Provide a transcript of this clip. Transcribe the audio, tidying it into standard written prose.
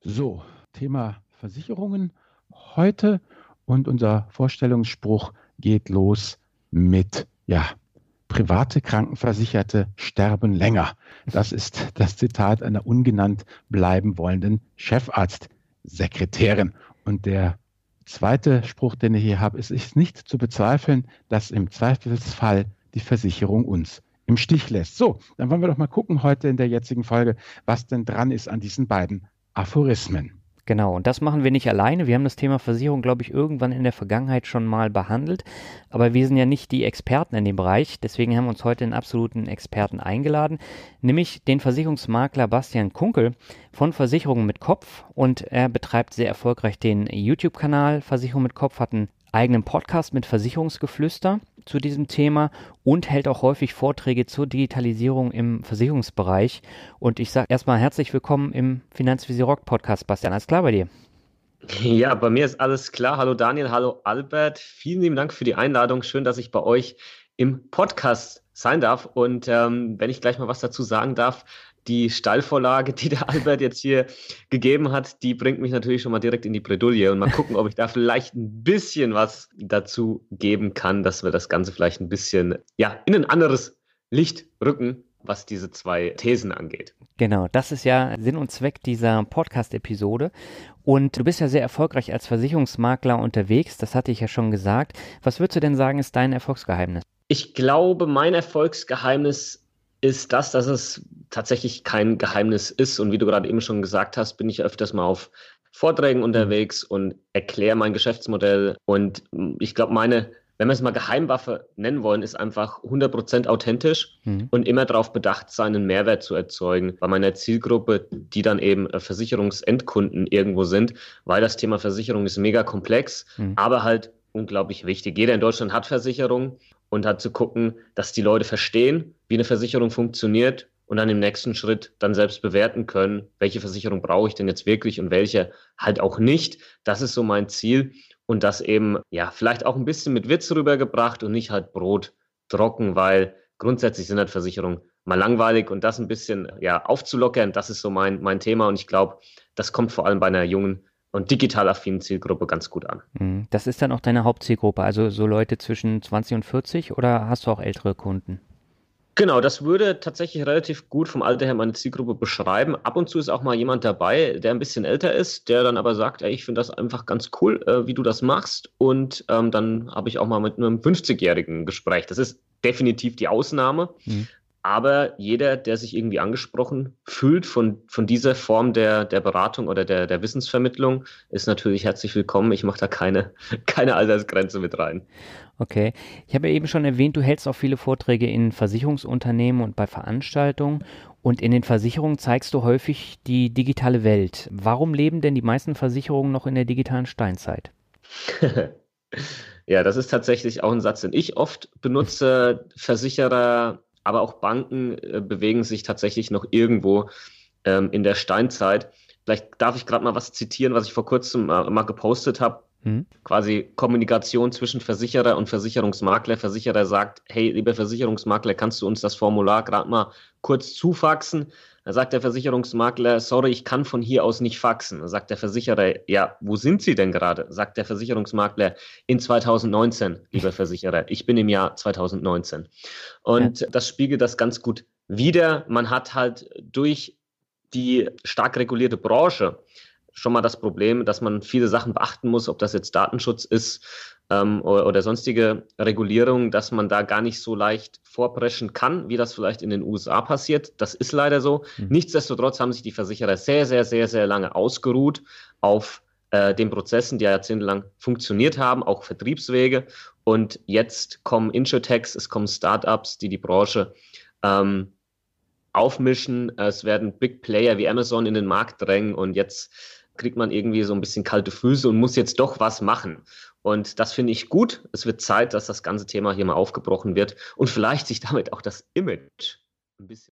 So, Thema Versicherungen heute und unser Vorstellungsspruch geht los mit, private Krankenversicherte sterben länger. Das ist das Zitat einer ungenannt bleiben wollenden Chefarztsekretärin. Und der zweite Spruch, den ich hier habe, ist nicht zu bezweifeln, dass im Zweifelsfall die Versicherung uns im Stich lässt. So, dann wollen wir doch mal gucken heute in der jetzigen Folge, was denn dran ist an diesen beiden Aphorismen. Genau, und das machen wir nicht alleine. Wir haben das Thema Versicherung, glaube ich, irgendwann in der Vergangenheit schon mal behandelt. Aber wir sind ja nicht die Experten in dem Bereich. Deswegen haben wir uns heute einen absoluten Experten eingeladen, nämlich den Versicherungsmakler Bastian Kunkel von Versicherungen mit Kopf. Und er betreibt sehr erfolgreich den YouTube-Kanal Versicherung mit Kopf, hat einen eigenen Podcast mit Versicherungsgeflüster zu diesem Thema und hält auch häufig Vorträge zur Digitalisierung im Versicherungsbereich. Und ich sage erstmal herzlich willkommen im Finanzvisier Rock Podcast, Bastian. Alles klar bei dir? Ja, bei mir ist alles klar. Hallo Daniel, hallo Albert. Vielen lieben Dank für die Einladung. Schön, dass ich bei euch im Podcast sein darf. Und wenn ich gleich mal was dazu sagen darf, die Steilvorlage, die der Albert jetzt hier gegeben hat, die bringt mich natürlich schon mal direkt in die Bredouille und mal gucken, ob ich da vielleicht ein bisschen was dazu geben kann, dass wir das Ganze vielleicht ein bisschen in ein anderes Licht rücken, was diese zwei Thesen angeht. Genau, das ist ja Sinn und Zweck dieser Podcast-Episode. Und du bist ja sehr erfolgreich als Versicherungsmakler unterwegs, das hatte ich ja schon gesagt. Was würdest du denn sagen, ist dein Erfolgsgeheimnis? Ich glaube, mein Erfolgsgeheimnis ist das, dass es tatsächlich kein Geheimnis ist. Und wie du gerade eben schon gesagt hast, bin ich öfters mal auf Vorträgen unterwegs und erkläre mein Geschäftsmodell. Und ich glaube, wenn wir es mal Geheimwaffe nennen wollen, ist einfach 100% authentisch und immer darauf bedacht sein, einen Mehrwert zu erzeugen bei meiner Zielgruppe, die dann eben Versicherungsendkunden irgendwo sind, weil das Thema Versicherung ist mega komplex, aber halt unglaublich wichtig. Jeder in Deutschland hat Versicherung und hat zu gucken, dass die Leute verstehen, wie eine Versicherung funktioniert und dann im nächsten Schritt dann selbst bewerten können, welche Versicherung brauche ich denn jetzt wirklich und welche halt auch nicht. Das ist so mein Ziel und das eben, vielleicht auch ein bisschen mit Witz rübergebracht und nicht halt brottrocken, weil grundsätzlich sind halt Versicherungen mal langweilig und das ein bisschen, aufzulockern, das ist so mein Thema und ich glaube, das kommt vor allem bei einer jungen und digital affinen Zielgruppe ganz gut an. Das ist dann auch deine Hauptzielgruppe, also so Leute zwischen 20 und 40 oder hast du auch ältere Kunden? Genau, das würde tatsächlich relativ gut vom Alter her meine Zielgruppe beschreiben. Ab und zu ist auch mal jemand dabei, der ein bisschen älter ist, der dann aber sagt, ey, ich finde das einfach ganz cool, wie du das machst. Und dann habe ich auch mal mit einem 50-Jährigen ein Gespräch. Das ist definitiv die Ausnahme. Aber jeder, der sich irgendwie angesprochen fühlt von dieser Form der Beratung oder der Wissensvermittlung, ist natürlich herzlich willkommen. Ich mache da keine Altersgrenze mit rein. Okay. Ich habe ja eben schon erwähnt, du hältst auch viele Vorträge in Versicherungsunternehmen und bei Veranstaltungen. Und in den Versicherungen zeigst du häufig die digitale Welt. Warum leben denn die meisten Versicherungen noch in der digitalen Steinzeit? Ja, das ist tatsächlich auch ein Satz, den ich oft benutze. Versicherer, aber auch Banken bewegen sich tatsächlich noch irgendwo in der Steinzeit. Vielleicht darf ich gerade mal was zitieren, was ich vor kurzem mal gepostet habe. Quasi Kommunikation zwischen Versicherer und Versicherungsmakler. Versicherer sagt, hey, lieber Versicherungsmakler, kannst du uns das Formular gerade mal kurz zufaxen? Da sagt der Versicherungsmakler, sorry, ich kann von hier aus nicht faxen. Da sagt der Versicherer, ja, wo sind Sie denn gerade? Sagt der Versicherungsmakler, in 2019, lieber Versicherer. Ich bin im Jahr 2019. Und das spiegelt das ganz gut wider. Man hat halt durch die stark regulierte Branche schon mal das Problem, dass man viele Sachen beachten muss, ob das jetzt Datenschutz ist oder sonstige Regulierung, dass man da gar nicht so leicht vorpreschen kann, wie das vielleicht in den USA passiert. Das ist leider so. Nichtsdestotrotz haben sich die Versicherer sehr, sehr, sehr, sehr lange ausgeruht auf den Prozessen, die jahrzehntelang funktioniert haben, auch Vertriebswege. Und jetzt kommen Insurtechs, es kommen Startups, die Branche aufmischen. Es werden Big Player wie Amazon in den Markt drängen und jetzt kriegt man irgendwie so ein bisschen kalte Füße und muss jetzt doch was machen. Und das finde ich gut. Es wird Zeit, dass das ganze Thema hier mal aufgebrochen wird und vielleicht sich damit auch das Image ein bisschen